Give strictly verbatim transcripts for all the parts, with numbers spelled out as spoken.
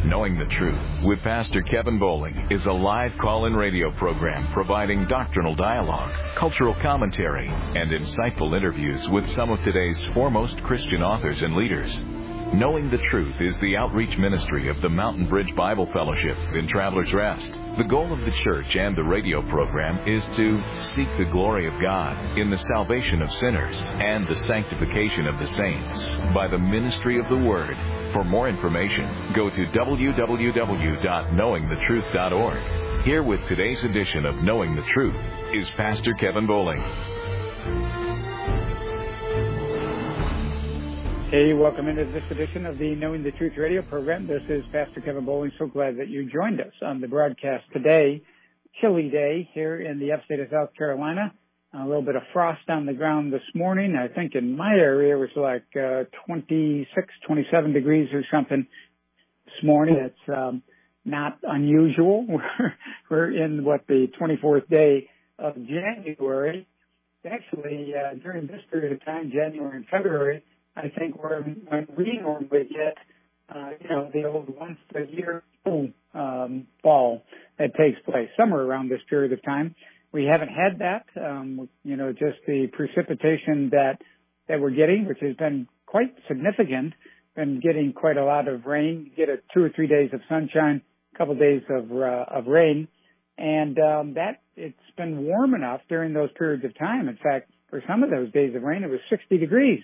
Knowing the Truth with Pastor Kevin Bowling is a live call-in radio program providing doctrinal dialogue, cultural commentary, and insightful interviews with some of today's foremost Christian authors and leaders. Knowing the Truth is the outreach ministry of the Mountain Bridge Bible Fellowship in Travelers Rest. The goal of the church and the radio program is to seek the glory of God in the salvation of sinners and the sanctification of the saints by the ministry of the Word. For more information, go to w w w dot knowing the truth dot org. Here with today's edition of Knowing the Truth is Pastor Kevin Bowling. Hey, welcome into this edition of the Knowing the Truth radio program. This is Pastor Kevin Bowling. So glad that you joined us on the broadcast today. Chilly day here in the upstate of South Carolina. A little bit of frost on the ground this morning. I think in my area it was like uh, twenty-six, twenty-seven degrees or something this morning. It's um, not unusual. We're, we're in, what, the twenty-fourth day of January. Actually, uh, during this period of time, January and February, I think we're, when we normally get, uh, you know, the old once a year um, fall that takes place, somewhere around this period of time. We haven't had that, um, you know, just the precipitation that, that we're getting, which has been quite significant, been getting quite a lot of rain, get a two or three days of sunshine, a couple of days of, uh, of rain. And, um, that, it's been warm enough during those periods of time. In fact, for some of those days of rain, it was sixty degrees.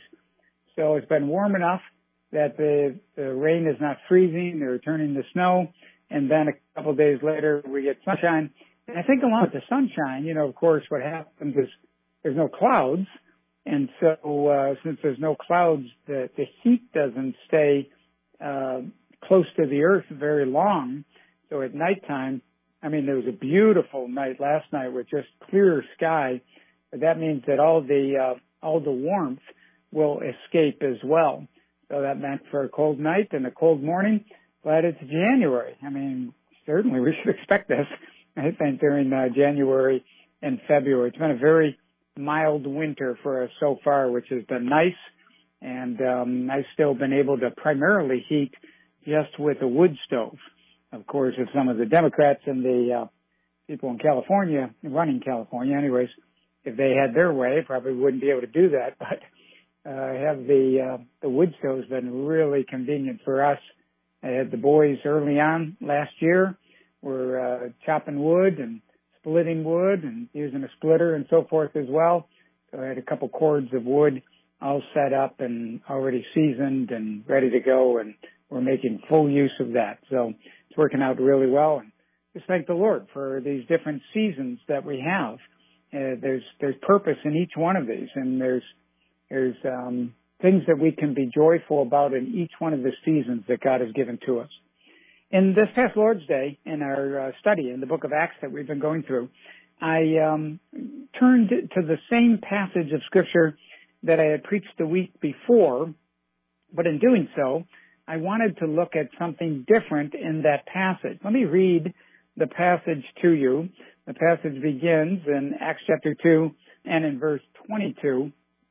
So it's been warm enough that the, the rain is not freezing or turning to snow. And then a couple of days later, we get sunshine. And I think along with the sunshine, you know, of course, what happens is there's no clouds. And so uh, since there's no clouds, the, the heat doesn't stay uh, close to the earth very long. So at nighttime, I mean, there was a beautiful night last night with just clear sky. But that means that all the uh, all the warmth will escape as well. So that meant for a cold night and a cold morning, but it's January. I mean, certainly we should expect this, I think, during uh, January and February. It's been a very mild winter for us so far, which has been nice. And um, I've still been able to primarily heat just with a wood stove. Of course, if some of the Democrats and the uh, people in California, running California anyways, if they had their way, probably wouldn't be able to do that. But Uh, have the, uh, the wood stove's been really convenient for us. I had the boys early on last year were, uh, chopping wood and splitting wood and using a splitter and so forth as well. So I had a couple cords of wood all set up and already seasoned and ready to go, and we're making full use of that. So it's working out really well, and just thank the Lord for these different seasons that we have. Uh, there's, there's purpose in each one of these, and there's, There's um, things that we can be joyful about in each one of the seasons that God has given to us. In this past Lord's Day, in our uh, study in the book of Acts that we've been going through, I um, turned to the same passage of Scripture that I had preached the week before, but in doing so, I wanted to look at something different in that passage. Let me read the passage to you. The passage begins in Acts chapter two and in verse twenty-two.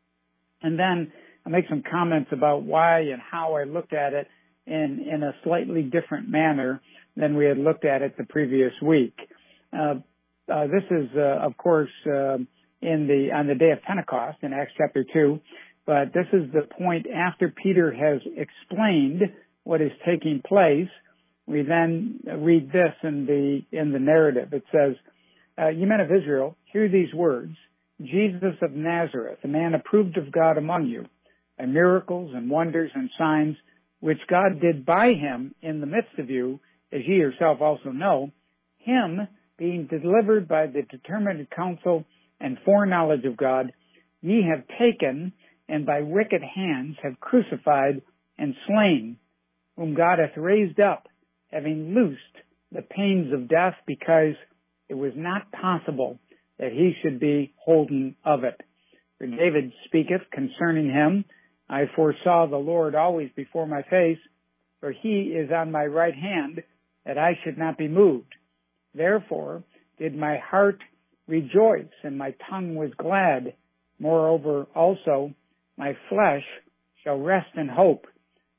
And then I'll make some comments about why and how I looked at it in, in a slightly different manner than we had looked at it the previous week. Uh, uh, this is, uh, of course, uh, in the, on the day of Pentecost in Acts chapter two, but this is the point after Peter has explained what is taking place. We then read this in the, in the narrative. It says, uh, "You men of Israel, hear these words. Jesus of Nazareth, a man approved of God among you, by miracles and wonders and signs, which God did by him in the midst of you, as ye yourself also know, him being delivered by the determined counsel and foreknowledge of God, ye have taken, and by wicked hands have crucified and slain, whom God hath raised up, having loosed the pains of death, because it was not possible that he should be holden of it. For David speaketh concerning him, I foresaw the Lord always before my face, for he is on my right hand, that I should not be moved. Therefore did my heart rejoice, and my tongue was glad. Moreover also my flesh shall rest in hope,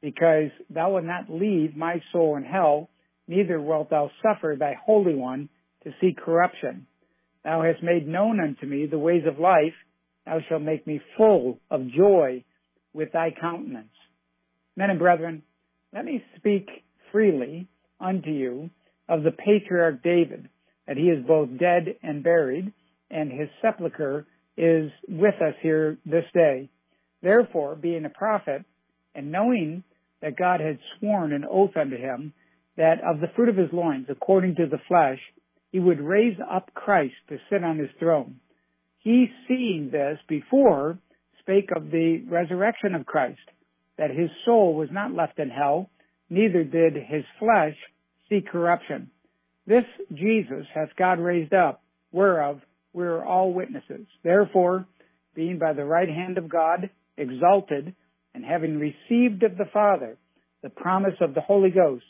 because thou wilt not leave my soul in hell, neither wilt thou suffer thy Holy One to see corruption. Thou hast made known unto me the ways of life. Thou shalt make me full of joy with thy countenance. Men and brethren, let me speak freely unto you of the patriarch David, that he is both dead and buried, and his sepulchre is with us here this day. Therefore, being a prophet, and knowing that God had sworn an oath unto him, that of the fruit of his loins, according to the flesh, he would raise up Christ to sit on his throne. He, seeing this before, spake of the resurrection of Christ, that his soul was not left in hell, neither did his flesh see corruption. This Jesus hath God raised up, whereof we are all witnesses. Therefore, being by the right hand of God exalted, and having received of the Father the promise of the Holy Ghost,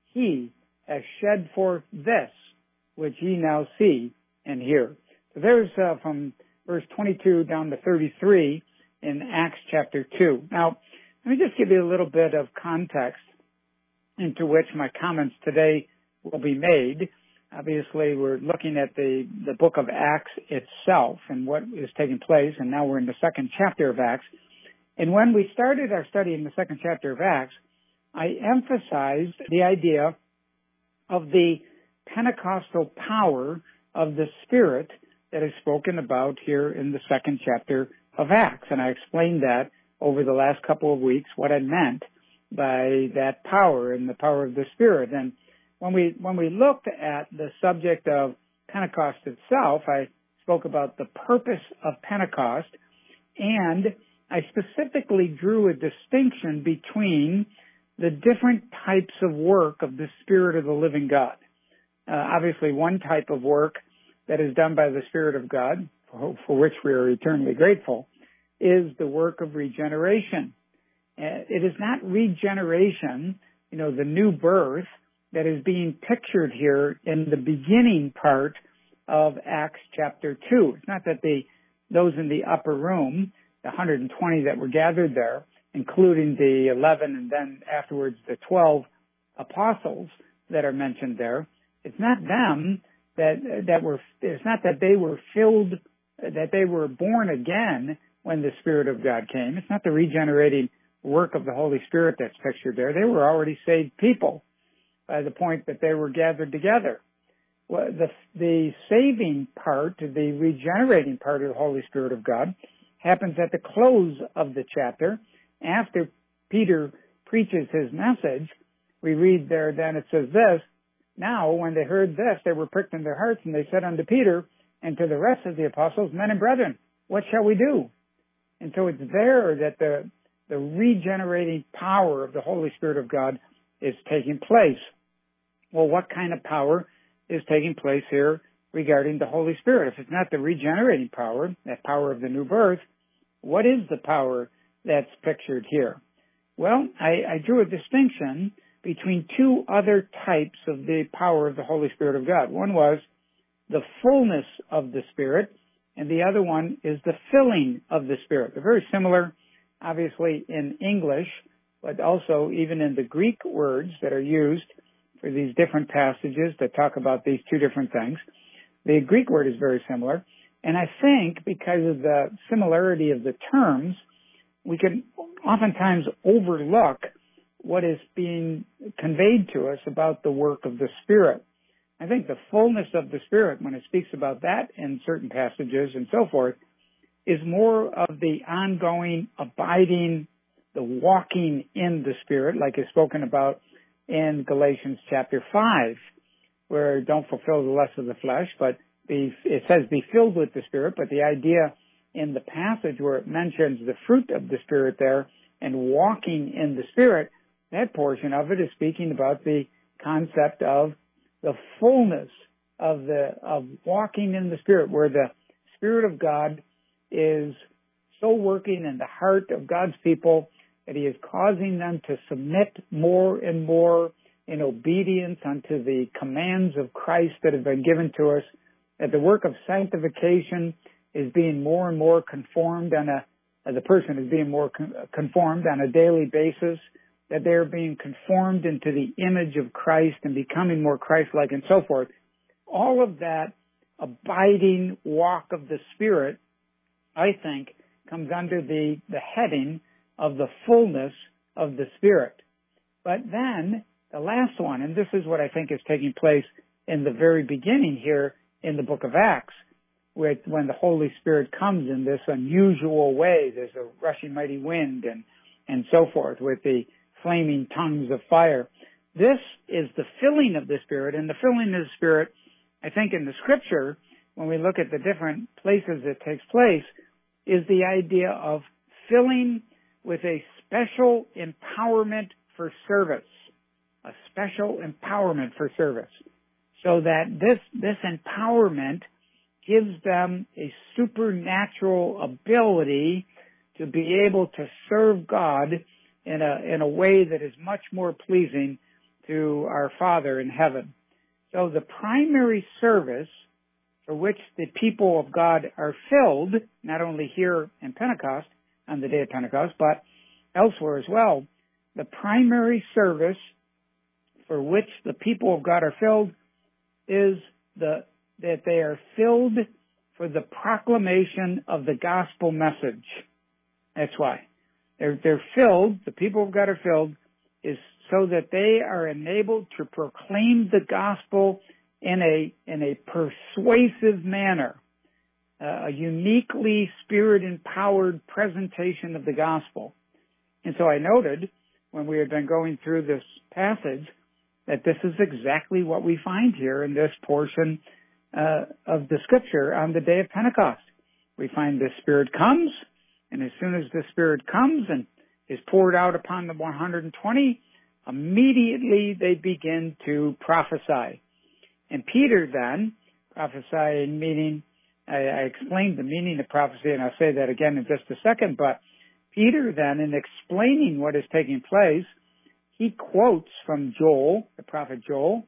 he has shed forth this which ye now see and hear. So there's uh, from verse twenty-two down to thirty-three in Acts chapter two. Now, let me just give you a little bit of context into which my comments today will be made. Obviously, we're looking at the, the book of Acts itself and what is taking place, and now we're in the second chapter of Acts. And when we started our study in the second chapter of Acts, I emphasized the idea of the Pentecostal power of the Spirit that is spoken about here in the second chapter of Acts. And I explained that over the last couple of weeks, what I meant by that power and the power of the Spirit. And when we, when we looked at the subject of Pentecost itself, I spoke about the purpose of Pentecost, and I specifically drew a distinction between the different types of work of the Spirit of the living God. Uh, obviously, one type of work that is done by the Spirit of God, for, for which we are eternally grateful, is the work of regeneration. Uh, it is not regeneration, you know, the new birth, that is being pictured here in the beginning part of Acts chapter two. It's not that the those in the upper room, the one hundred twenty that were gathered there, including the eleven and then afterwards the twelve apostles that are mentioned there, it's not them that that were, it's not that they were filled, that they were born again when the Spirit of God came. It's not the regenerating work of the Holy Spirit that's pictured there. They were already saved people by the point that they were gathered together. Well, the, the saving part, the regenerating part of the Holy Spirit of God happens at the close of the chapter. After Peter preaches his message, we read there, then it says this, now when they heard this, they were pricked in their hearts, and they said unto Peter and to the rest of the apostles, men and brethren, what shall we do? And so it's there that the, the regenerating power of the Holy Spirit of God is taking place. Well, what kind of power is taking place here regarding the Holy Spirit? If it's not the regenerating power, that power of the new birth, what is the power that's pictured here? Well, I, I drew a distinction between two other types of the power of the Holy Spirit of God. One was the fullness of the Spirit, and the other one is the filling of the Spirit. They're very similar, obviously, in English, but also even in the Greek words that are used for these different passages that talk about these two different things. The Greek word is very similar, and I think because of the similarity of the terms, we can oftentimes overlook what is being conveyed to us about the work of the Spirit. I think the fullness of the Spirit, when it speaks about that in certain passages and so forth, is more of the ongoing, abiding, the walking in the Spirit, like is spoken about in Galatians chapter five, where don't fulfill the lust of the flesh, but be, it says be filled with the Spirit, but the idea in the passage where it mentions the fruit of the Spirit there and walking in the Spirit, that portion of it is speaking about the concept of the fullness of the, of walking in the Spirit, where the Spirit of God is so working in the heart of God's people that He is causing them to submit more and more in obedience unto the commands of Christ that have been given to us, that the work of sanctification is being more and more conformed on a, the person is being more conformed on a daily basis that they're being conformed into the image of Christ and becoming more Christ-like and so forth. All of that abiding walk of the Spirit, I think, comes under the, the heading of the fullness of the Spirit. But then, the last one, and this is what I think is taking place in the very beginning here in the book of Acts, with when the Holy Spirit comes in this unusual way. There's a rushing mighty wind and, and so forth with the flaming tongues of fire. This is the filling of the Spirit, and the filling of the Spirit, I think in the Scripture, when we look at the different places it takes place, is the idea of filling with a special empowerment for service. A special empowerment for service. So that this, this empowerment gives them a supernatural ability to be able to serve God in a, in a way that is much more pleasing to our Father in heaven. So the primary service for which the people of God are filled, not only here in Pentecost, on the day of Pentecost, but elsewhere as well, the primary service for which the people of God are filled is the that they are filled for the proclamation of the gospel message. That's why. They're, they're filled, the people of God are filled, is so that they are enabled to proclaim the gospel in a, in a persuasive manner, uh, a uniquely Spirit-empowered presentation of the gospel. And so I noted, when we had been going through this passage, that this is exactly what we find here in this portion uh, of the Scripture on the day of Pentecost. We find the Spirit comes, and as soon as the Spirit comes and is poured out upon the one hundred twenty, immediately they begin to prophesy. And Peter then, prophesying meaning, I, I explained the meaning of prophecy, and I'll say that again in just a second, but Peter then, in explaining what is taking place, he quotes from Joel, the prophet Joel,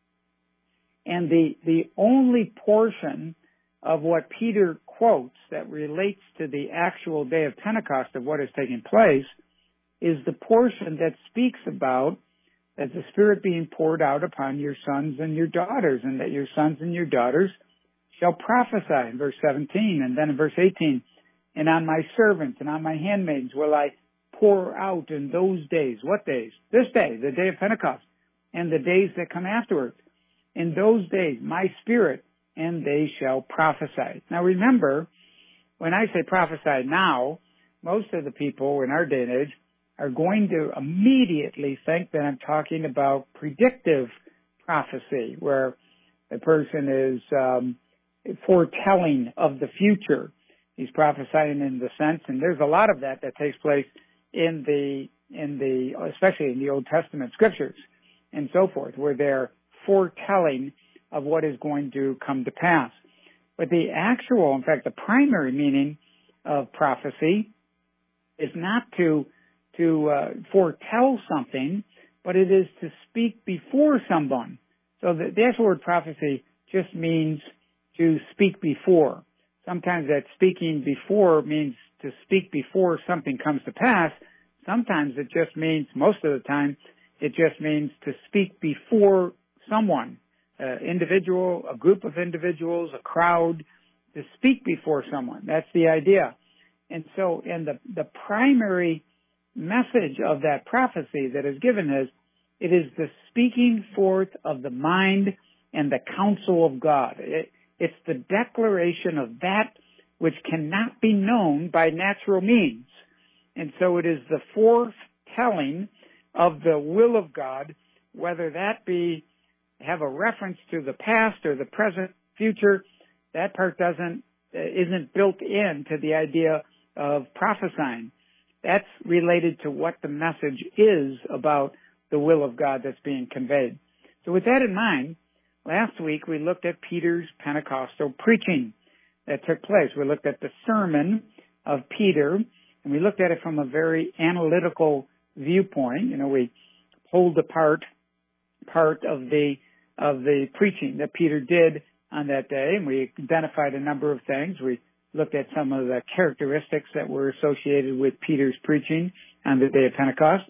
and the, the only portion of what Peter quotes that relates to the actual day of Pentecost of what is taking place is the portion that speaks about that the Spirit being poured out upon your sons and your daughters, and that your sons and your daughters shall prophesy, in verse seventeen, and then in verse eighteen, and on my servants and on my handmaids will I pour out in those days. What days? This day, the day of Pentecost, and the days that come afterwards. In those days, my Spirit, and they shall prophesy. Now remember, when I say prophesy now, most of the people in our day and age are going to immediately think that I'm talking about predictive prophecy, where the person is um, foretelling of the future. He's prophesying in the sense, and there's a lot of that that takes place in the, in the, especially in the Old Testament scriptures and so forth, where they're foretelling of what is going to come to pass. But the actual, in fact, the primary meaning of prophecy is not to, to uh, foretell something, but it is to speak before someone. So the, the actual word prophecy just means to speak before. Sometimes that speaking before means to speak before something comes to pass. Sometimes it just means, most of the time, it just means to speak before someone, an individual, a group of individuals, a crowd, to speak before someone. That's the idea. And so, and the, the primary message of that prophecy that is given is, it is the speaking forth of the mind and the counsel of God. It, it's the declaration of that which cannot be known by natural means. And so it is the foretelling of the will of God, whether that be have a reference to the past or the present, future. That part doesn't, isn't built into the idea of prophesying. That's related to what the message is about the will of God that's being conveyed. So with that in mind, last week we looked at Peter's Pentecostal preaching that took place. We looked at the sermon of Peter, and we looked at it from a very analytical viewpoint. You know, we pulled apart part of the of the preaching that Peter did on that day, and we identified a number of things. We looked at some of the characteristics that were associated with Peter's preaching on the day of Pentecost.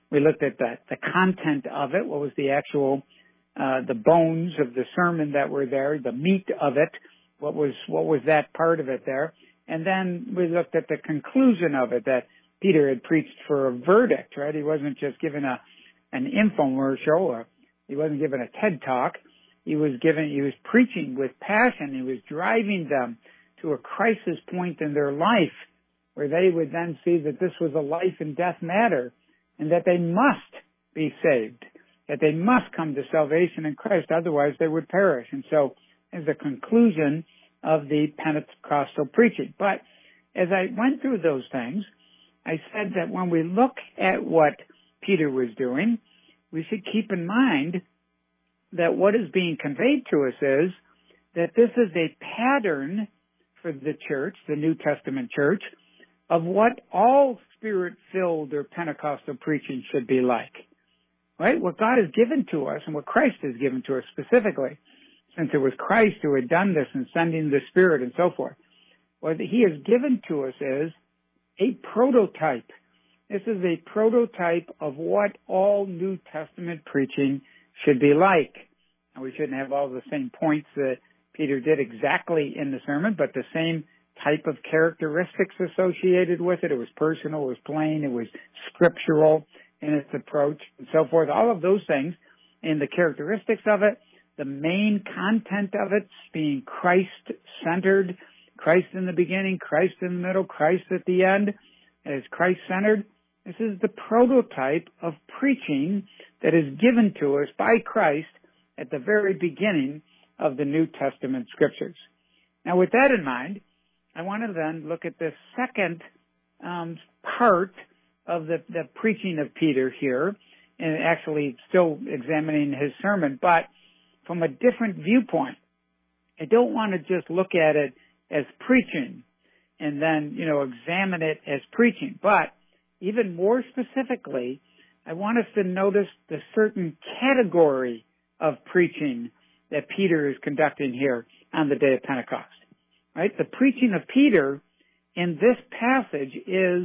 We looked at the, the content of it. What was the actual, uh, the bones of the sermon that were there, the meat of it. What was, what was that part of it there? And then we looked at the conclusion of it, that Peter had preached for a verdict, right? He wasn't just given a, an infomercial, or he wasn't given a TED Talk. He was given, he was preaching with passion. He was driving them to a crisis point in their life where they would then see that this was a life and death matter and that they must be saved, that they must come to salvation in Christ, otherwise they would perish. And so as a conclusion of the Pentecostal preaching. But as I went through those things, I said that when we look at what Peter was doing, we should keep in mind that what is being conveyed to us is that this is a pattern for the church, the New Testament church, of what all Spirit-filled or Pentecostal preaching should be like. Right? What God has given to us and what Christ has given to us specifically, since it was Christ who had done this and sending the Spirit and so forth. What he has given to us is a prototype. This is a prototype of what all New Testament preaching should be like. And we shouldn't have all the same points that Peter did exactly in the sermon, but the same type of characteristics associated with it. It was personal, it was plain, it was scriptural in its approach and so forth. All of those things and the characteristics of it, the main content of it being Christ-centered, Christ in the beginning, Christ in the middle, Christ at the end, as Christ-centered. This is the prototype of preaching that is given to us by Christ at the very beginning of the New Testament scriptures. Now, with that in mind, I want to then look at the second um, part of the, the preaching of Peter here, and actually still examining his sermon, but from a different viewpoint. I don't want to just look at it as preaching and then, you know, examine it as preaching, but even more specifically, I want us to notice the certain category of preaching that Peter is conducting here on the day of Pentecost. Right? The preaching of Peter in this passage is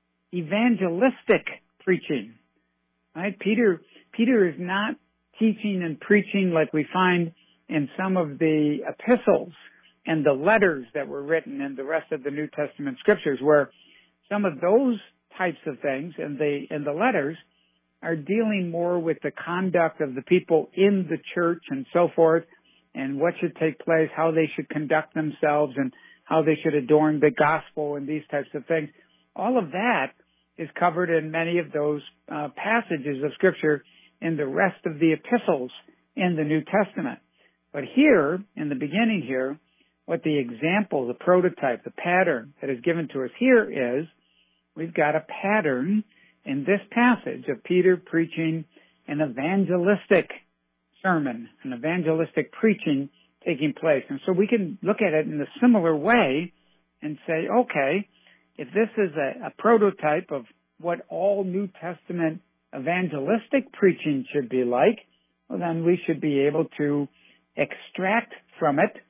evangelistic preaching. Right? Peter, Peter is not teaching and preaching like we find in some of the epistles and the letters that were written in the rest of the New Testament scriptures, where some of those types of things and the, and the letters are dealing more with the conduct of the people in the church and so forth, and what should take place, how they should conduct themselves, and how they should adorn the gospel and these types of things. All of that is covered in many of those uh, passages of Scripture in the rest of the epistles in the New Testament. But here, in the beginning here, what the example, the prototype, the pattern that is given to us here is, we've got a pattern in this passage of Peter preaching an evangelistic sermon, an evangelistic preaching taking place. And so we can look at it in a similar way and say, okay, if this is a, a prototype of what all New Testament evangelistic preaching should be like, well, then we should be able to extract from it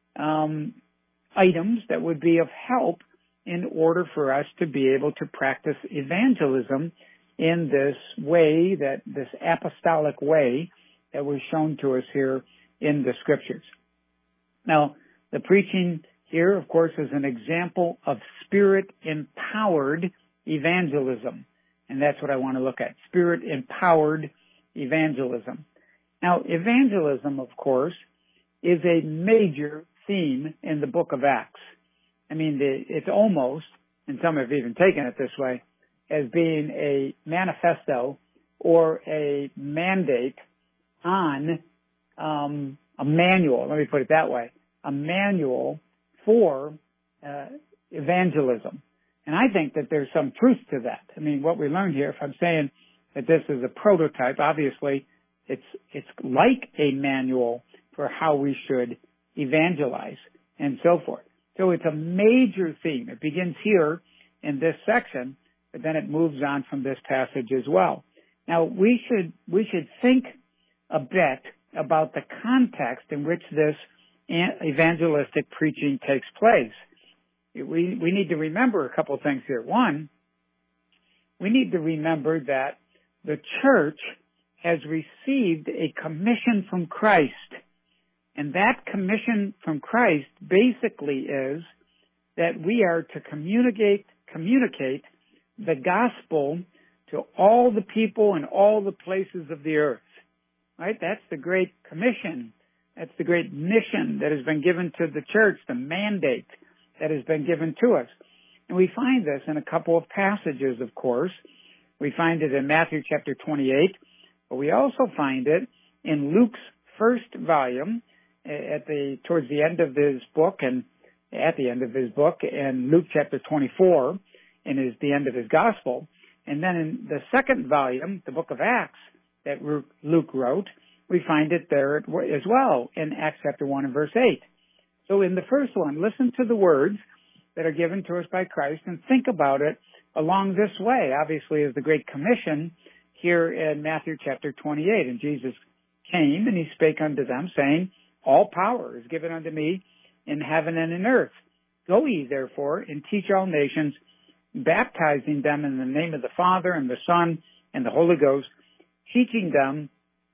um, items that would be of help in order for us to be able to practice evangelism in this way, that this apostolic way that was shown to us here in the scriptures. Now, the preaching here, of course, is an example of Spirit-empowered evangelism. And that's what I want to look at, Spirit-empowered evangelism. Now, evangelism, of course, is a major theme in the book of Acts. I mean, the, it's almost, and some have even taken it this way, as being a manifesto or a mandate on um, a manual, let me put it that way, a manual for uh, evangelism. And I think that there's some truth to that. I mean, what we learned here, if I'm saying that this is a prototype, obviously it's it's like a manual for how we should evangelize and so forth. So it's a major theme. It begins here in this section, but then it moves on from this passage as well. Now, we should we should think a bit about the context in which this evangelistic preaching takes place. We, we need to remember a couple of things here. One, we need to remember that the church has received a commission from Christ. And that commission from Christ basically is that we are to communicate, communicate the gospel to all the people in all the places of the earth. Right? That's the great commission. That's the great mission that has been given to the church, the mandate that has been given to us. And we find this in a couple of passages, of course. We find it in Matthew chapter twenty-eight, but we also find it in Luke's first volume at the towards the end of his book and at the end of his book, and Luke chapter twenty-four and is the end of his gospel. And then in the second volume, the book of Acts that Luke wrote, we find it there as well in Acts chapter one and verse eight. So in the first one, listen to the words that are given to us by Christ and think about it along this way. Obviously, is the Great Commission here in Matthew chapter twenty-eight. And Jesus came and he spake unto them, saying, all power is given unto me in heaven and in earth. Go ye therefore and teach all nations, baptizing them in the name of the Father and the Son and the Holy Ghost, teaching them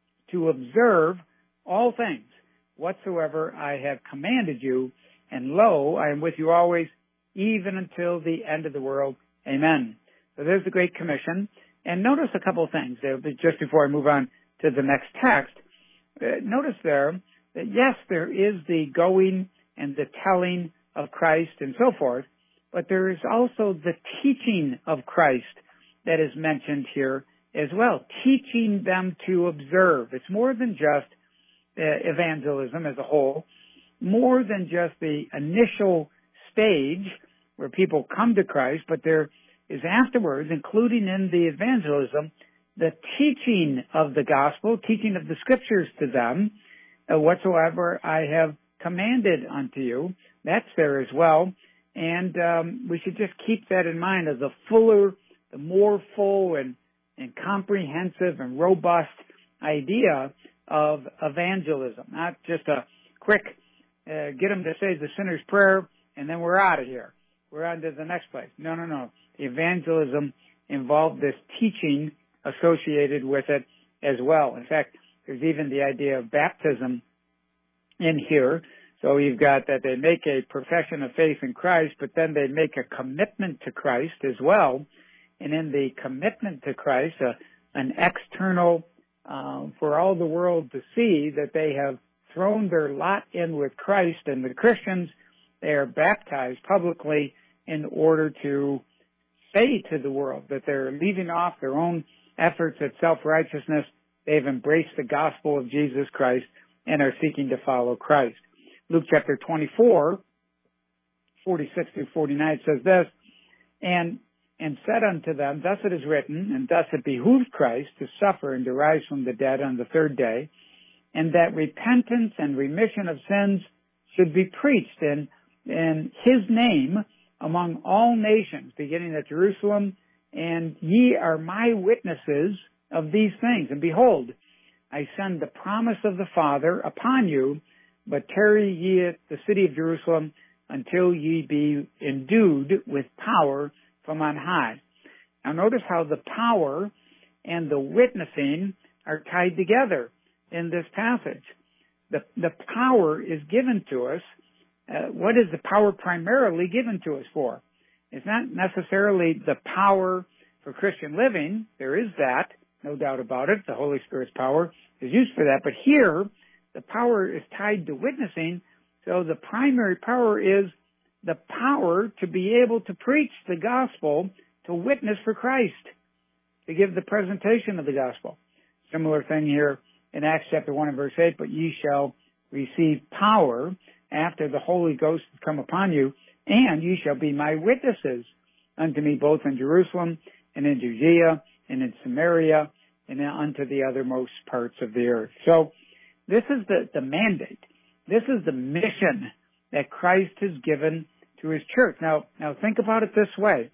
to observe all things whatsoever I have commanded you. And lo, I am with you always, even until the end of the world. Amen. So there's the Great Commission. And notice a couple of things there, just before I move on to the next text. Uh, notice there that yes, there is the going and the telling of Christ and so forth, but there is also the teaching of Christ that is mentioned here as well, teaching them to observe. It's more than just uh, evangelism as a whole, more than just the initial stage where people come to Christ, but there is afterwards, including in the evangelism, the teaching of the gospel, teaching of the scriptures to them, uh, whatsoever I have commanded unto you. That's there as well. And um, we should just keep that in mind as a fuller, the more full and, and comprehensive and robust idea of evangelism, not just a quick uh, get them to say the sinner's prayer and then we're out of here. We're on to the next place. No, no, no. The evangelism involved this teaching associated with it as well. In fact, there's even the idea of baptism in here. So you've got that they make a profession of faith in Christ, but then they make a commitment to Christ as well. And in the commitment to Christ, uh, an external, uh, for all the world to see that they have thrown their lot in with Christ, and the Christians, they are baptized publicly in order to say to the world that they're leaving off their own efforts at self-righteousness. They've embraced the gospel of Jesus Christ and are seeking to follow Christ. Luke chapter twenty-four, forty-six through forty-nine says this, and and said unto them, thus it is written, and thus it behooved Christ to suffer and to rise from the dead on the third day, and that repentance and remission of sins should be preached in, in his name among all nations, beginning at Jerusalem, and ye are my witnesses of these things. And behold, I send the promise of the Father upon you, but tarry ye at the city of Jerusalem until ye be endued with power from on high. Now notice how the power and the witnessing are tied together in this passage. The, the power is given to us. Uh, what is the power primarily given to us for? It's not necessarily the power for Christian living. There is that, no doubt about it. The Holy Spirit's power is used for that. But here, the power is tied to witnessing. So the primary power is the power to be able to preach the gospel, to witness for Christ, to give the presentation of the gospel. Similar thing here in Acts chapter one and verse eight, but ye shall receive power after the Holy Ghost has come upon you, and ye shall be my witnesses unto me both in Jerusalem and in Judea and in Samaria and unto the othermost parts of the earth. So this is the, the mandate. This is the mission that Christ has given to his church. Now, now think about it this way.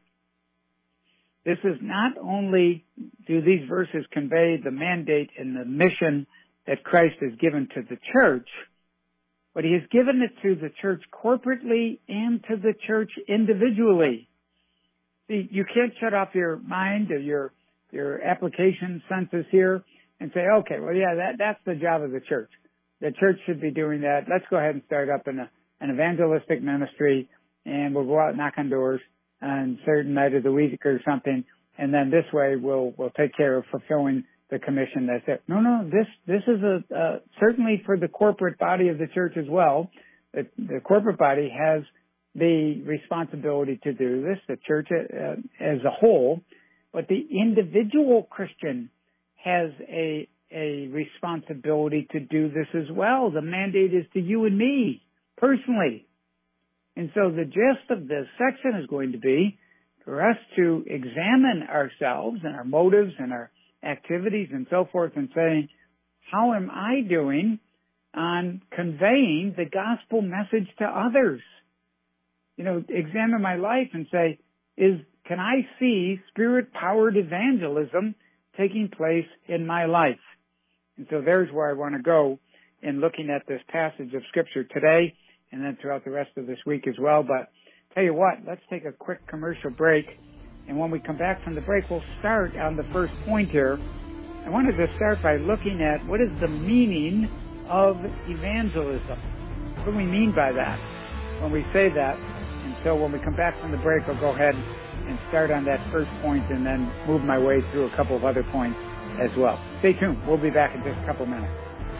This is not only do these verses convey the mandate and the mission that Christ has given to the church, but he has given it to the church corporately and to the church individually. See, you can't shut off your mind or your your application census here and say, okay, well, yeah, that, that's the job of the church. The church should be doing that. Let's go ahead and start up an, an evangelistic ministry, and we'll go out and knock on doors on a certain night of the week or something, and then this way we'll we'll take care of fulfilling the commission that's there. No, no, this this is a uh, certainly for the corporate body of the church as well. The, the corporate body has the responsibility to do this, the church uh, as a whole, but the individual Christian has a a responsibility to do this as well. The mandate is to you and me personally. And so the gist of this section is going to be for us to examine ourselves and our motives and our activities and so forth and saying, how am I doing on conveying the gospel message to others? You know, examine my life and say, is, can I see spirit-powered evangelism taking place in my life? And so there's where I want to go in looking at this passage of Scripture today and then throughout the rest of this week as well. But tell you what, let's take a quick commercial break. And when we come back from the break, we'll start on the first point here. I wanted to start by looking at what is the meaning of evangelism. What do we mean by that when we say that? And so when we come back from the break, I'll go ahead and start on that first point and then move my way through a couple of other points as well. Stay tuned. We'll be back in just a couple minutes.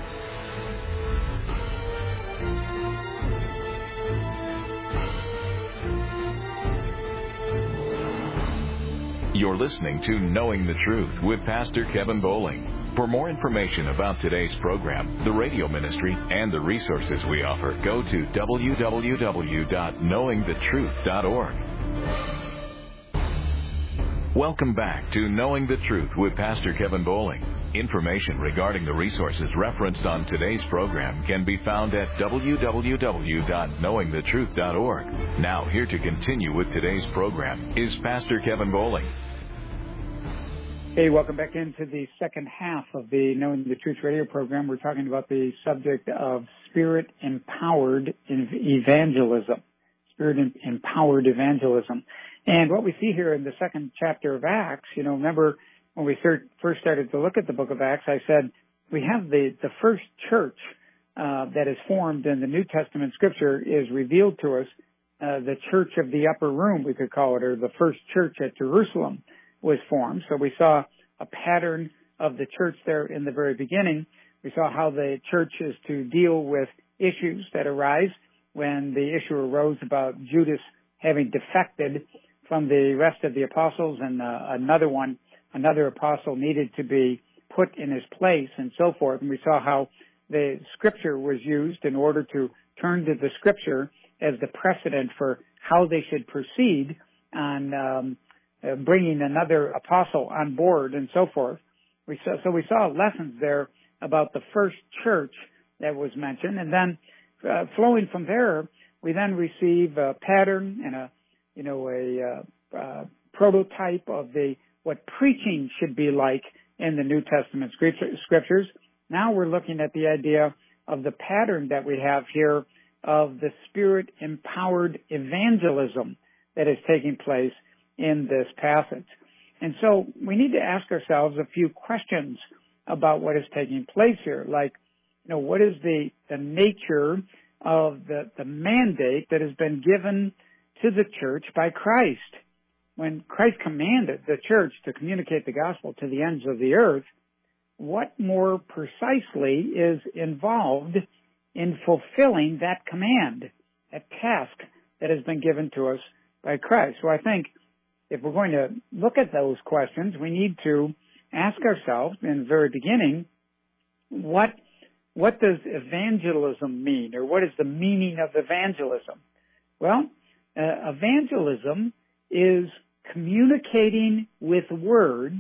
You're listening to Knowing the Truth with Pastor Kevin Bowling. For more information about today's program, the radio ministry, and the resources we offer, go to w w w dot knowing the truth dot org. Welcome back to Knowing the Truth with Pastor Kevin Bowling. Information regarding the resources referenced on today's program can be found at w w w dot knowing the truth dot org. Now, here to continue with today's program is Pastor Kevin Bowling. Hey, welcome back into the second half of the Knowing the Truth radio program. We're talking about the subject of Spirit-empowered evangelism. Spirit-empowered evangelism. And what we see here in the second chapter of Acts, you know, remember when we first started to look at the book of Acts, I said we have the, the first church uh, that is formed in the New Testament Scripture is revealed to us, uh, the church of the upper room, we could call it, or the first church at Jerusalem was formed. So we saw a pattern of the church there in the very beginning. We saw how the church is to deal with issues that arise when the issue arose about Judas having defected from the rest of the apostles, and uh, another one, another apostle needed to be put in his place and so forth. And we saw how the Scripture was used in order to turn to the Scripture as the precedent for how they should proceed on um, uh, bringing another apostle on board and so forth. We saw, so we saw lessons there about the first church that was mentioned, and then uh, flowing from there, we then receive a pattern and a you know, a uh, uh, prototype of the what preaching should be like in the New Testament scriptures. Now we're looking at the idea of the pattern that we have here of the Spirit-empowered evangelism that is taking place in this passage. And so we need to ask ourselves a few questions about what is taking place here, like, you know, what is the, the nature of the, the mandate that has been given to the church by Christ? When Christ commanded the church to communicate the gospel to the ends of the earth, what more precisely is involved in fulfilling that command, that task that has been given to us by Christ? So I think if we're going to look at those questions, we need to ask ourselves in the very beginning, what what does evangelism mean, or what is the meaning of evangelism? Well, Uh, evangelism is communicating with words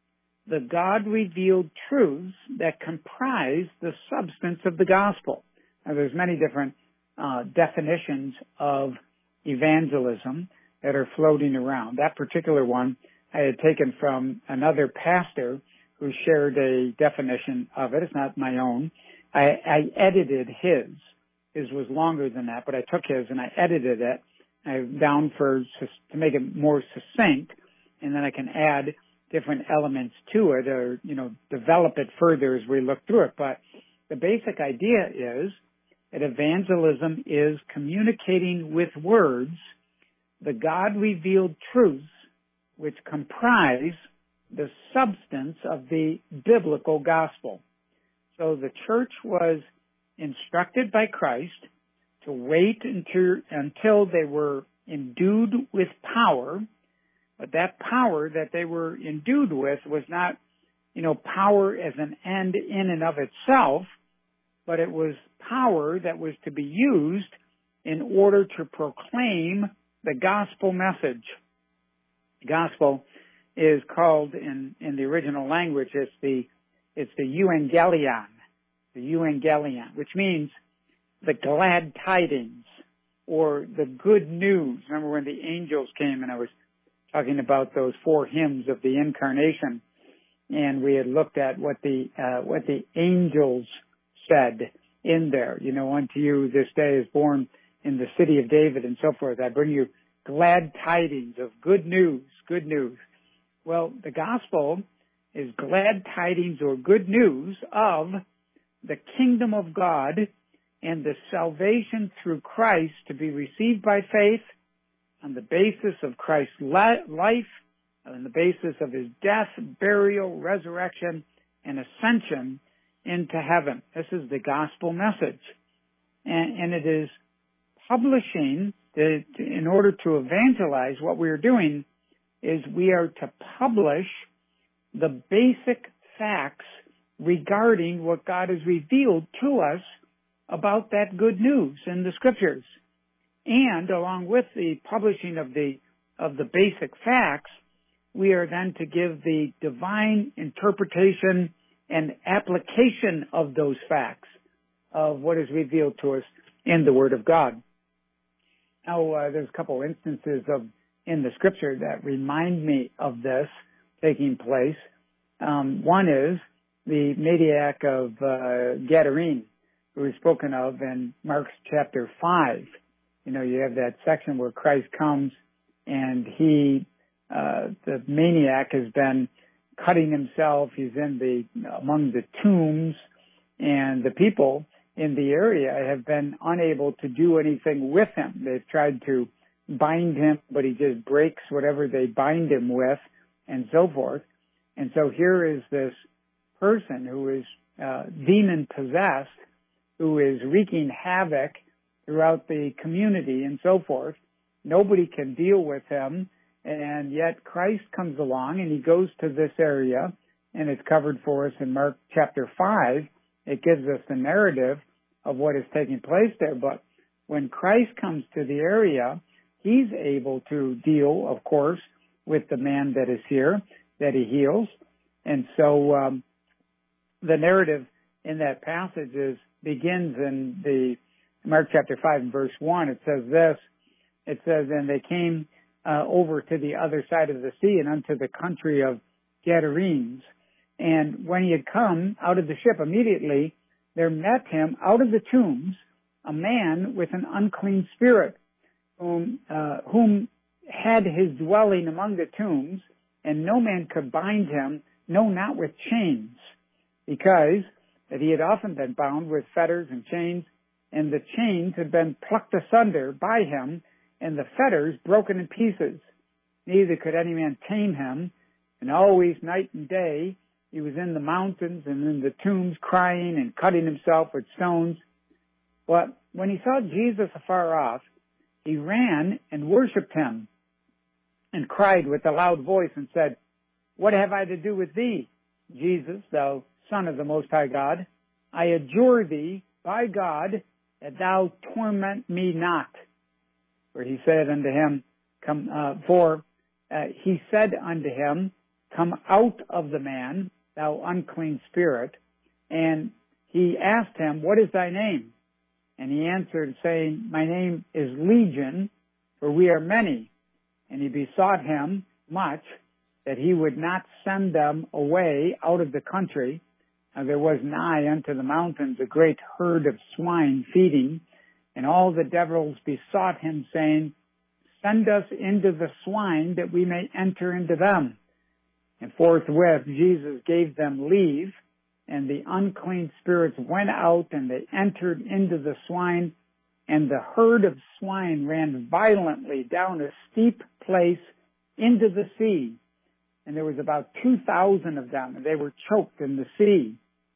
the God-revealed truths that comprise the substance of the gospel. Now, there's many different uh, definitions of evangelism that are floating around. That particular one I had taken from another pastor who shared a definition of it. It's not my own. I, I edited his. His was longer than that, but I took his and I edited it I down for to make it more succinct, and then I can add different elements to it, or, you know, develop it further as we look through it. But the basic idea is that evangelism is communicating with words the God-revealed truths which comprise the substance of the biblical gospel. So the church was instructed by Christ to wait until, until they were endued with power, but that power that they were endued with was not, you know, power as an end in and of itself, but it was power that was to be used in order to proclaim the gospel message. The gospel is called in, in the original language, it's the, it's the euangelion, the euangelion, which means the glad tidings or the good news. Remember when the angels came, and I was talking about those four hymns of the incarnation, and we had looked at what the, uh, what the angels said in there. You know, unto you this day is born in the city of David and so forth. I bring you glad tidings of good news, good news. Well, the gospel is glad tidings or good news of the kingdom of God and the salvation through Christ to be received by faith on the basis of Christ's life, on the basis of his death, burial, resurrection, and ascension into heaven. This is the gospel message. And, and it is publishing, the, in order to evangelize, what we are doing is we are to publish the basic facts regarding what God has revealed to us about that good news in the scriptures. And along with the publishing of the, of the basic facts, we are then to give the divine interpretation and application of those facts of what is revealed to us in the Word of God. Now, uh, there's a couple instances of in the Scripture that remind me of this taking place. Um, one is the maniac of uh, Gadarene, who is spoken of in Mark chapter five. You know, you have that section where Christ comes and he, uh, the maniac has been cutting himself. He's in the, among the tombs, and the people in the area have been unable to do anything with him. They've tried to bind him, but he just breaks whatever they bind him with and so forth. And so here is this person who is uh, demon possessed, who is wreaking havoc throughout the community and so forth. Nobody can deal with him, and yet Christ comes along and he goes to this area, and it's covered for us in Mark chapter five. It gives us the narrative of what is taking place there. But when Christ comes to the area, he's able to deal, of course, with the man that is here, that he heals. And so um, the narrative in that passage is, begins in the Mark chapter five and verse one. It says this, it says, and they came uh, over to the other side of the sea and unto the country of Gadarenes. And when he had come out of the ship, immediately there met him out of the tombs a man with an unclean spirit, whom, uh, whom had his dwelling among the tombs, and no man could bind him, no, not with chains, because that he had often been bound with fetters and chains, and the chains had been plucked asunder by him, and the fetters broken in pieces. Neither could any man tame him, and always night and day he was in the mountains and in the tombs crying and cutting himself with stones. But when he saw Jesus afar off, he ran and worshipped him and cried with a loud voice and said, What have I to do with thee, Jesus, thou Son of the Most High God? I adjure thee by God that thou torment me not. For he said unto him, Come, uh, for uh, he said unto him, Come out of the man, thou unclean spirit. And he asked him, What is thy name? And he answered, saying, My name is Legion, for we are many. And he besought him much that he would not send them away out of the country. And there was nigh unto the mountains a great herd of swine feeding. And all the devils besought him, saying, Send us into the swine that we may enter into them. And forthwith Jesus gave them leave, and the unclean spirits went out, and they entered into the swine, and the herd of swine ran violently down a steep place into the sea. And there was about two thousand of them, and they were choked in the sea.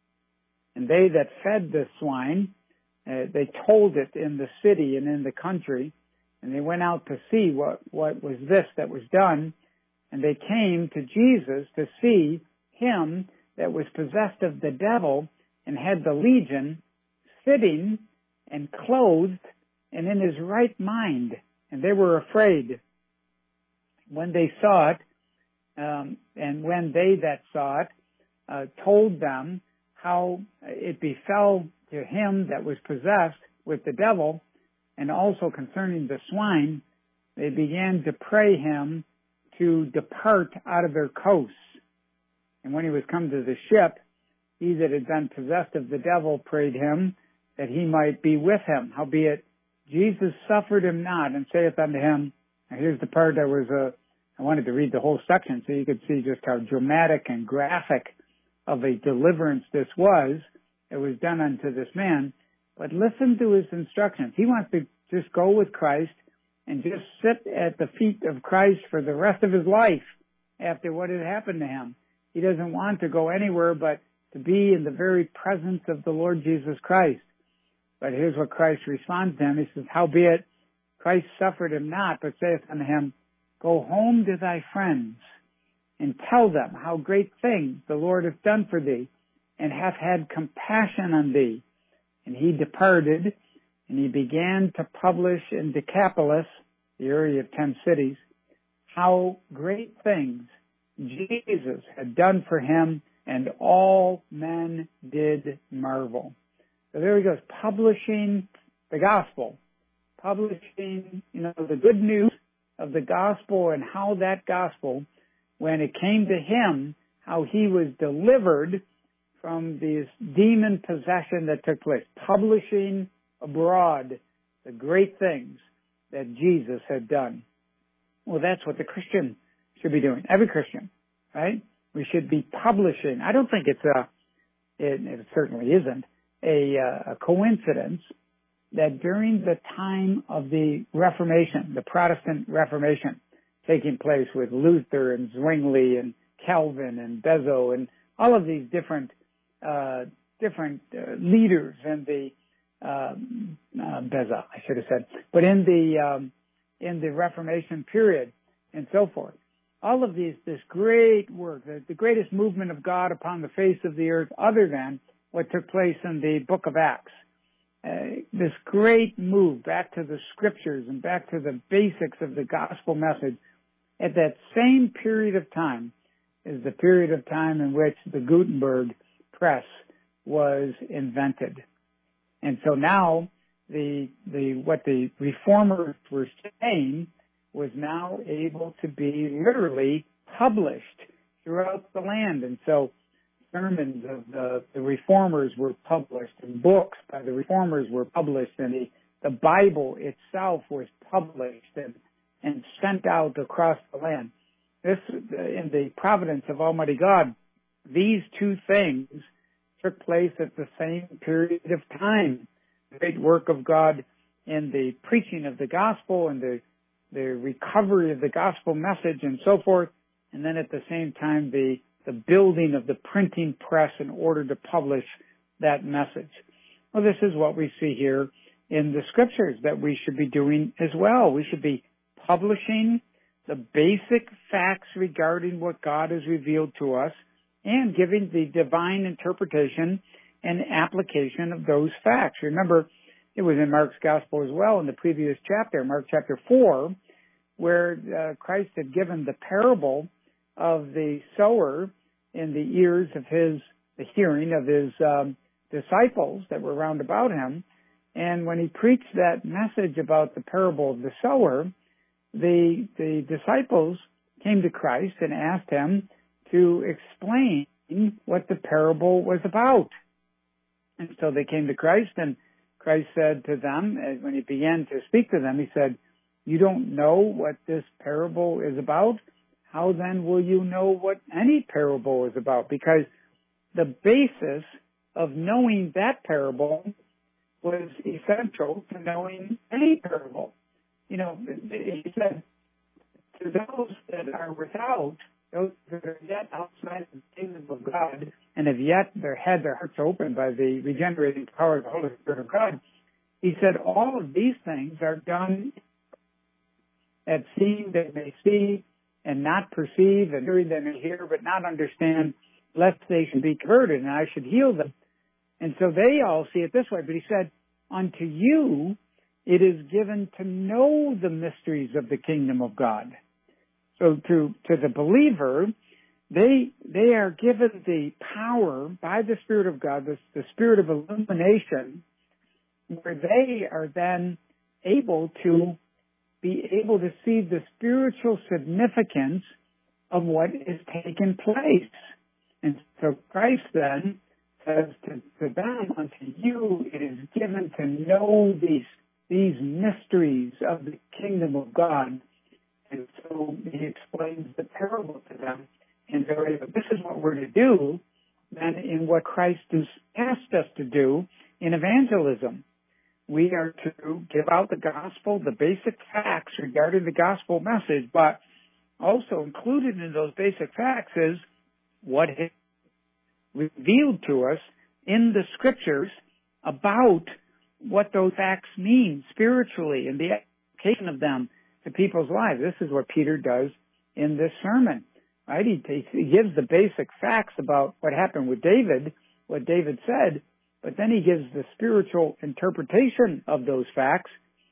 And they that fed the swine, uh, they told it in the city and in the country, and they went out to see what, what was this that was done. And they came to Jesus to see him that was possessed of the devil and had the legion sitting and clothed and in his right mind. And they were afraid when they saw it, um, and when they that saw it uh, told them how it befell to him that was possessed with the devil, and also concerning the swine, they began to pray him to depart out of their coasts. And when he was come to the ship, he that had been possessed of the devil prayed him that he might be with him. Howbeit, Jesus suffered him not, and saith unto him, and here's the part that was, uh, I wanted to read the whole section so you could see just how dramatic and graphic of a deliverance this was. It was done unto this man. But listen to his instructions. He wants to just go with Christ and just sit at the feet of Christ for the rest of his life after what had happened to him. He doesn't want to go anywhere but to be in the very presence of the Lord Jesus Christ. But here's what Christ responds to him. He says, howbeit Christ suffered him not, but saith unto him, go home to thy friends and tell them how great things the Lord hath done for thee, and hath had compassion on thee. And he departed, and he began to publish in Decapolis, the area of ten cities, how great things Jesus had done for him, and all men did marvel. So there he goes, publishing the gospel, publishing, you know, the good news of the gospel, and how that gospel, when it came to him, how he was delivered from this demon possession that took place, publishing abroad the great things that Jesus had done. Well, that's what the Christian should be doing. Every Christian, right? We should be publishing. I don't think it's a, it, it certainly isn't, a, a coincidence that during the time of the Reformation, the Protestant Reformation, taking place with Luther and Zwingli and Calvin and Bezo and all of these different uh, different uh, leaders in the uh, uh, Beza, I should have said, but in the um, in the Reformation period and so forth. All of these, this great work, the, the greatest movement of God upon the face of the earth, other than what took place in the Book of Acts. Uh, this great move back to the scriptures and back to the basics of the gospel message at that same period of time is the period of time in which the Gutenberg press was invented. And so now the, the, what the reformers were saying was now able to be literally published throughout the land. And so sermons of the, the reformers were published, and books by the reformers were published, and the, the Bible itself was published and, and sent out across the land. This, in the providence of Almighty God, these two things took place at the same period of time. The great work of God in the preaching of the gospel and the, the recovery of the gospel message and so forth, and then at the same time the the building of the printing press in order to publish that message. Well, this is what we see here in the scriptures that we should be doing as well. We should be publishing the basic facts regarding what God has revealed to us and giving the divine interpretation and application of those facts. Remember, it was in Mark's gospel as well in the previous chapter, Mark chapter four, where uh, Christ had given the parable of the sower in the ears of his, the hearing of his um, disciples that were round about him. And when he preached that message about the parable of the sower, the, the disciples came to Christ and asked him to explain what the parable was about. And so they came to Christ, and Christ said to them, when he began to speak to them, he said, "You don't know what this parable is about? how then will you know what any parable is about? Because the basis of knowing that parable was essential to knowing any parable. You know, he said, to those that are without, those that are yet outside the kingdom of God, and have yet their had their hearts opened by the regenerating power of the Holy Spirit of God, he said all of these things are done at seeing they may see and not perceive, and hearing they may hear but not understand, lest they should be converted and I should heal them. And so they all see it this way. But he said, unto you it is given to know the mysteries of the kingdom of God. So to, to the believer, they, they are given the power by the Spirit of God, the, the Spirit of illumination, where they are then able to be able to see the spiritual significance of what is taking place. And so Christ then says to, to them, unto you it is given to know these, these mysteries of the kingdom of God. And so he explains the parable to them. And so this is what we're to do then in what Christ has asked us to do in evangelism. We are to give out the gospel, the basic facts regarding the gospel message, but also included in those basic facts is what is revealed to us in the scriptures about what those facts mean spiritually and the application of them to people's lives. This is what Peter does in this sermon, right? He, he gives the basic facts about what happened with David, what David said, but then he gives the spiritual interpretation of those facts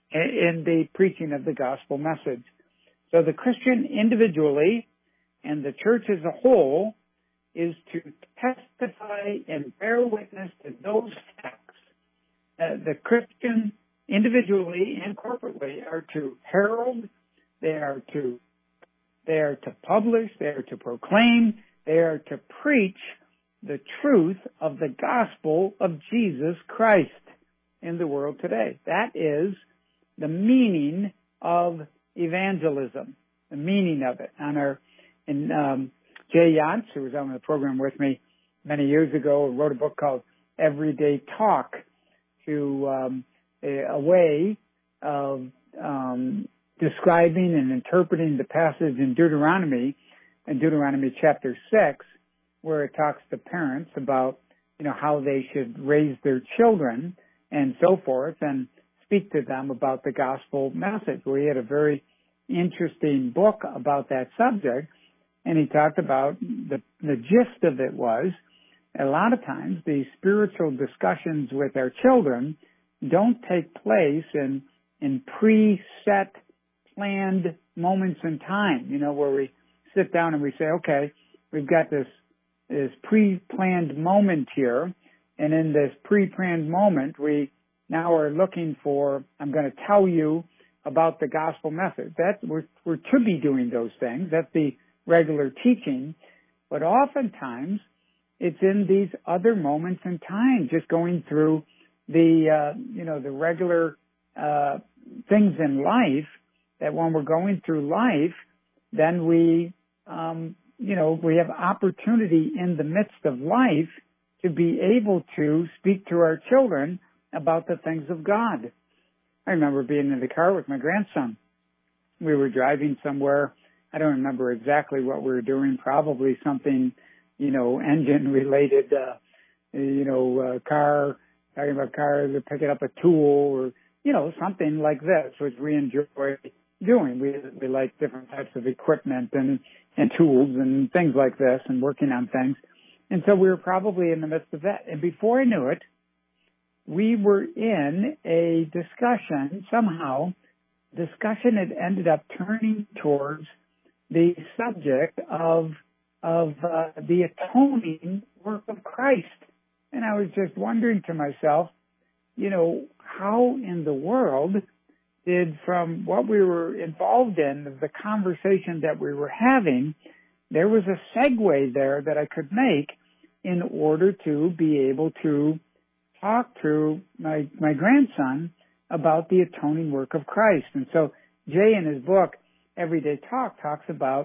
in the preaching of the gospel message. So the Christian individually and the church as a whole is to testify and bear witness to those facts. Uh, the Christian individually and corporately are to herald, they are to, they are to publish, they are to proclaim, they are to preach the truth of the gospel of Jesus Christ in the world today. That is the meaning of evangelism, the meaning of it. On our, and um, Jay Yance, who was on the program with me many years ago, wrote a book called Everyday Talk, to um, a, a way of um, describing and interpreting the passage in Deuteronomy, in Deuteronomy chapter six, where it talks to parents about, you know, how they should raise their children and so forth, and speak to them about the gospel message. We had a very interesting book about that subject, and he talked about the, the gist of it was, a lot of times these spiritual discussions with our children don't take place in, in preset, planned moments in time, you know, where we sit down and we say, okay, we've got this this pre-planned moment here, and in this pre-planned moment, we now are looking for, I'm going to tell you about the gospel message. That we're, we're to be doing those things. That's the regular teaching. But oftentimes, it's in these other moments in time, just going through the, uh, you know, the regular uh, things in life, that when we're going through life, then we, um, you know, we have opportunity in the midst of life to be able to speak to our children about the things of God. I remember being in the car with my grandson. We were driving somewhere. I don't remember exactly what we were doing, probably something, you know, engine related, uh, you know, uh, car, talking about cars or picking up a tool or, you know, something like this, which we enjoy doing. We, we like different types of equipment and, and tools and things like this and working on things. And so we were probably in the midst of that. And before I knew it, we were in a discussion, somehow, discussion had ended up turning towards the subject of, of uh, the atoning work of Christ. And I was just wondering to myself, you know, how in the world did, from what we were involved in, the conversation that we were having, there was a segue there that I could make in order to be able to talk to my, my grandson about the atoning work of Christ. And so Jay in his book, Everyday Talk, talks about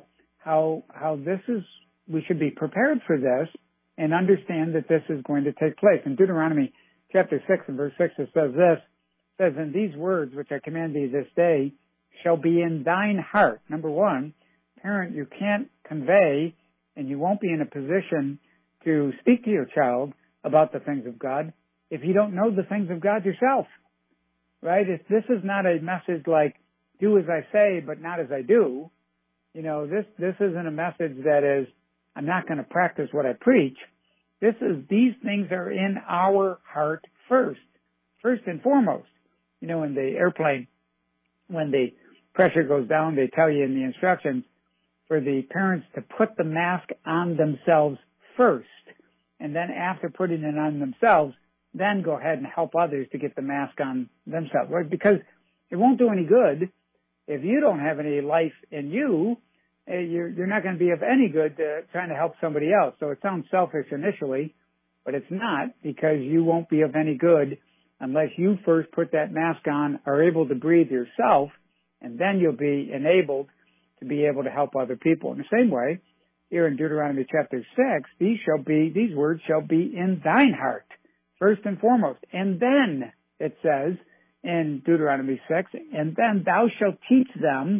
how how this is, we should be prepared for this and understand that this is going to take place. In Deuteronomy chapter six and verse six, it says this, it says, and these words which I command thee this day shall be in thine heart. Number one, parent, you can't convey and you won't be in a position to speak to your child about the things of God if you don't know the things of God yourself, right? If this is not a message like, do as I say, but not as I do. You know, this, this isn't a message that is, I'm not going to practice what I preach. This is, these things are in our heart first, first and foremost. You know, in the airplane, when the pressure goes down, they tell you in the instructions for the parents to put the mask on themselves first. And then after putting it on themselves, then go ahead and help others to get the mask on themselves, right? Because it won't do any good if you don't have any life in you. You're, you're not going to be of any good uh, trying to help somebody else. So it sounds selfish initially, but it's not, because you won't be of any good unless you first put that mask on, are able to breathe yourself, and then you'll be enabled to be able to help other people. In the same way, here in Deuteronomy chapter six, these shall be, these words shall be in thine heart, first and foremost. And then it says in Deuteronomy six, and then thou shalt teach them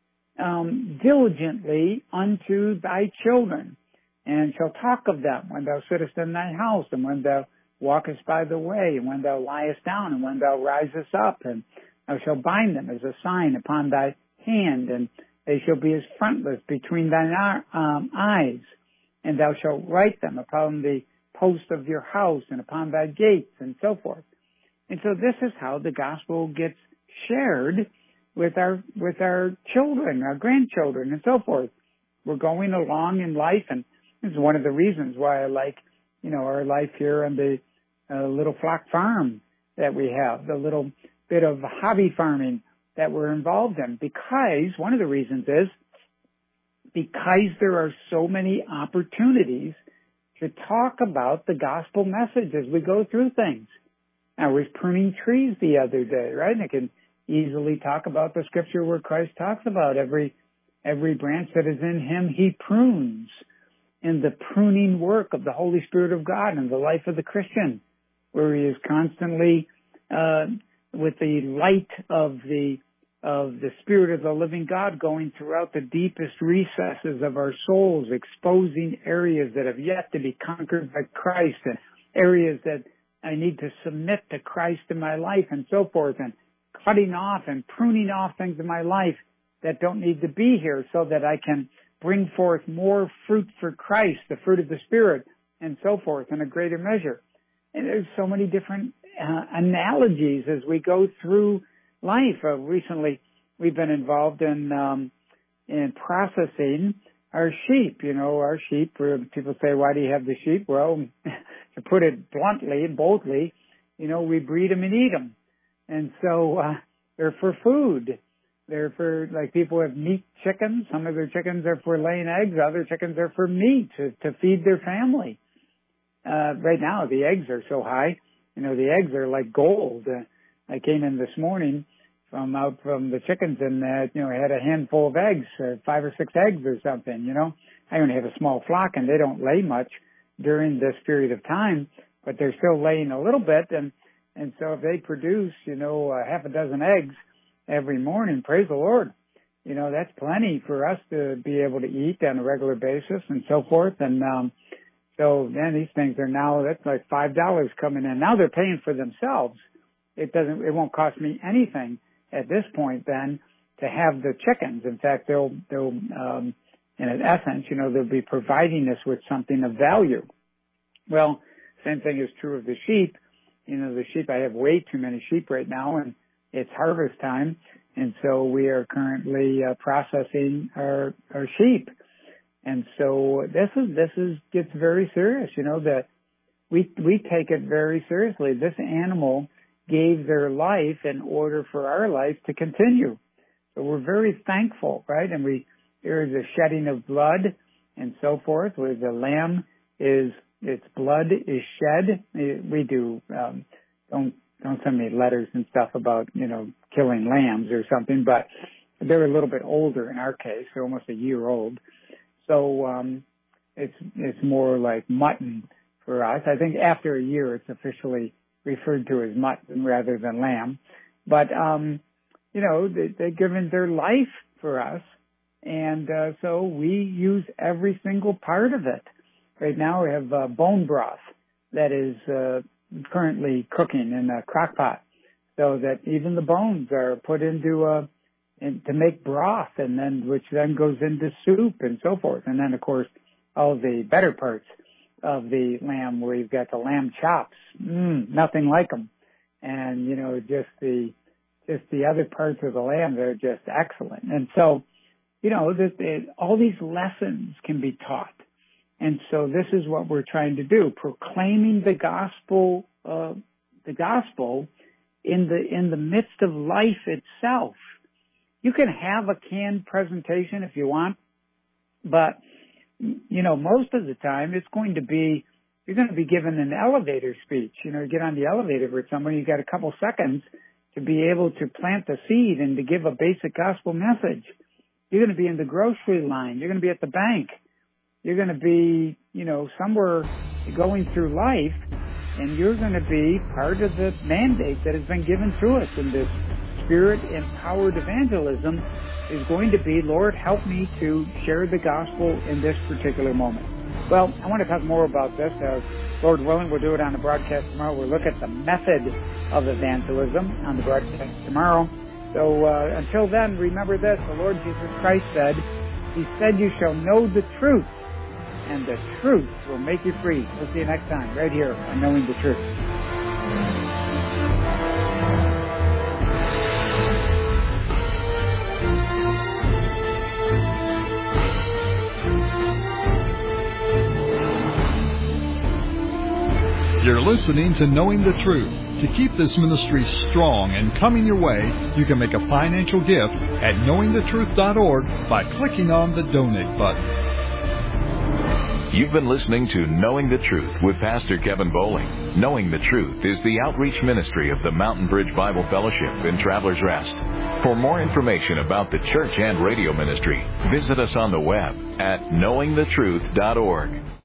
um, diligently unto thy children, and shall talk of them when thou sittest in thy house, and when thou walkest by the way, and when thou liest down, and when thou risest up, and thou shalt bind them as a sign upon thy hand, and they shall be as frontlets between thine um, eyes, and thou shalt write them upon the post of your house and upon thy gates, and so forth. And so this is how the gospel gets shared with our with our children, our grandchildren, and so forth. We're going along in life, and this is one of the reasons why I like, you know, our life here on the uh, little flock farm that we have, the little bit of hobby farming that we're involved in, because one of the reasons is because there are so many opportunities to talk about the gospel message as we go through things. I was pruning trees the other day, right? And I can easily talk about the scripture where Christ talks about every every branch that is in him, he prunes, in the pruning work of the Holy Spirit of God in the life of the Christian, where he is constantly uh, with the light of the of the Spirit of the living God going throughout the deepest recesses of our souls, exposing areas that have yet to be conquered by Christ, and areas that I need to submit to Christ in my life, and so forth, and cutting off and pruning off things in my life that don't need to be here, so that I can bring forth more fruit for Christ, the fruit of the Spirit, and so forth, in a greater measure. And there's so many different uh, analogies as we go through life. Uh, recently, we've been involved in um, in processing our sheep. You know, our sheep. Uh, people say, "Why do you have the sheep?" Well, to put it bluntly and boldly, you know, we breed them and eat them, and so uh, they're for food. They're for, like, people have meat chickens. Some of their chickens are for laying eggs. Other chickens are for meat to, to feed their family. Uh, right now, the eggs are so high. You know, the eggs are like gold. Uh, I came in this morning from out from the chickens, and, uh, you know, I had a handful of eggs, uh, five or six eggs or something, you know. I only have a small flock, and they don't lay much during this period of time, but they're still laying a little bit. And, and so if they produce, you know, uh, half a dozen eggs every morning, praise the Lord. You know, that's plenty for us to be able to eat on a regular basis and so forth. And um, so then these things are now, that's like five dollars coming in. Now they're paying for themselves. It doesn't, it won't cost me anything at this point then to have the chickens. In fact, they'll, they'll, um, in essence, you know, they'll be providing us with something of value. Well, same thing is true of the sheep. You know, the sheep, I have way too many sheep right now, and it's harvest time, and so we are currently uh, processing our our sheep. And so this is this is gets very serious. You know, that we we take it very seriously. This animal gave their life in order for our life to continue. So we're very thankful, right? And we there is a shedding of blood and so forth, where the lamb is its blood is shed. We do um, don't. Don't send me letters and stuff about, you know, killing lambs or something, but they're a little bit older in our case. They're almost a year old. So um, it's it's more like mutton for us. I think after a year, it's officially referred to as mutton rather than lamb. But um, you know, they, they've given their life for us, and uh, so we use every single part of it. Right now, we have uh, bone broth that is uh, currently cooking in a crock pot, so that even the bones are put into a in, to make broth, and then which then goes into soup and so forth. And then, of course, all the better parts of the lamb, where you've got the lamb chops, mm, nothing like them, and you know, just the just the other parts of the lamb, they're just excellent. And so, you know, that it, all these lessons can be taught. And so this is what we're trying to do, proclaiming the gospel, uh, the gospel in the, in the midst of life itself. You can have a canned presentation if you want, but, you know, most of the time it's going to be, you're going to be given an elevator speech. You know, you get on the elevator with someone, you got a couple seconds to be able to plant the seed and to give a basic gospel message. You're going to be in the grocery line. You're going to be at the bank. You're going to be, you know, somewhere going through life, and you're going to be part of the mandate that has been given to us in this Spirit-empowered evangelism is going to be, Lord, help me to share the gospel in this particular moment. Well, I want to talk more about this. Uh, Lord willing, we'll do it on the broadcast tomorrow. We'll look at the method of evangelism on the broadcast tomorrow. So uh, until then, remember this. The Lord Jesus Christ said, He said, you shall know the truth, and the truth will make you free. We'll see you next time, right here on Knowing the Truth. You're listening to Knowing the Truth. To keep this ministry strong and coming your way, you can make a financial gift at knowing the truth dot org by clicking on the donate button. You've been listening to Knowing the Truth with Pastor Kevin Bowling. Knowing the Truth is the outreach ministry of the Mountain Bridge Bible Fellowship in Travelers Rest. For more information about the church and radio ministry, visit us on the web at knowing the truth dot org.